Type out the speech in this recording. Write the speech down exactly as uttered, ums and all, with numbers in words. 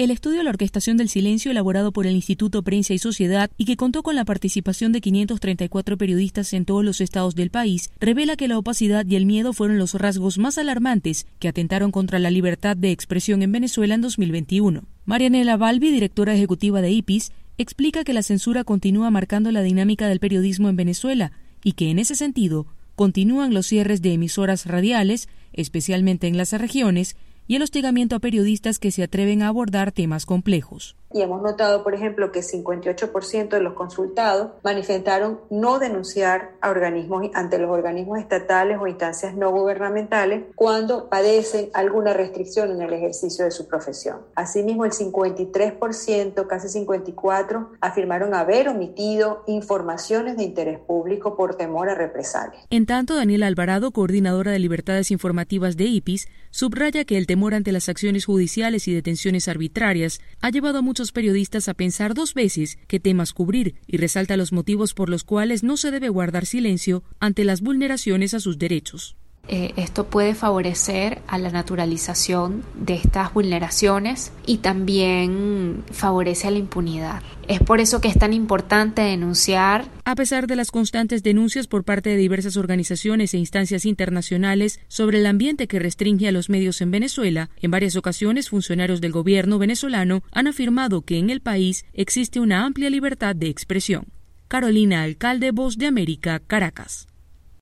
El estudio de la orquestación del silencio, elaborado por el Instituto Prensa y Sociedad y que contó con la participación de quinientos treinta y cuatro periodistas en todos los estados del país, revela que la opacidad y el miedo fueron los rasgos más alarmantes que atentaron contra la libertad de expresión en Venezuela en dos mil veintiuno. Marianela Balbi, directora ejecutiva de I P I S, explica que la censura continúa marcando la dinámica del periodismo en Venezuela y que, en ese sentido, continúan los cierres de emisoras radiales, especialmente en las regiones, y el hostigamiento a periodistas que se atreven a abordar temas complejos. Y hemos notado, por ejemplo, que cincuenta y ocho por ciento de los consultados manifestaron no denunciar a organismos, ante los organismos estatales o instancias no gubernamentales cuando padecen alguna restricción en el ejercicio de su profesión. Asimismo, el cincuenta y tres por ciento, casi cincuenta y cuatro por ciento, afirmaron haber omitido informaciones de interés público por temor a represalias. En tanto, Daniela Alvarado, coordinadora de libertades informativas de I P I S, subraya que el temor ante las acciones judiciales y detenciones arbitrarias ha llevado a muchos periodistas a pensar dos veces qué temas cubrir y resalta los motivos por los cuales no se debe guardar silencio ante las vulneraciones a sus derechos. Eh, esto puede favorecer a la naturalización de estas vulneraciones y también favorece a la impunidad. Es por eso que es tan importante denunciar. A pesar de las constantes denuncias por parte de diversas organizaciones e instancias internacionales sobre el ambiente que restringe a los medios en Venezuela, en varias ocasiones funcionarios del gobierno venezolano han afirmado que en el país existe una amplia libertad de expresión. Carolina Alcalde, Voz de América, Caracas.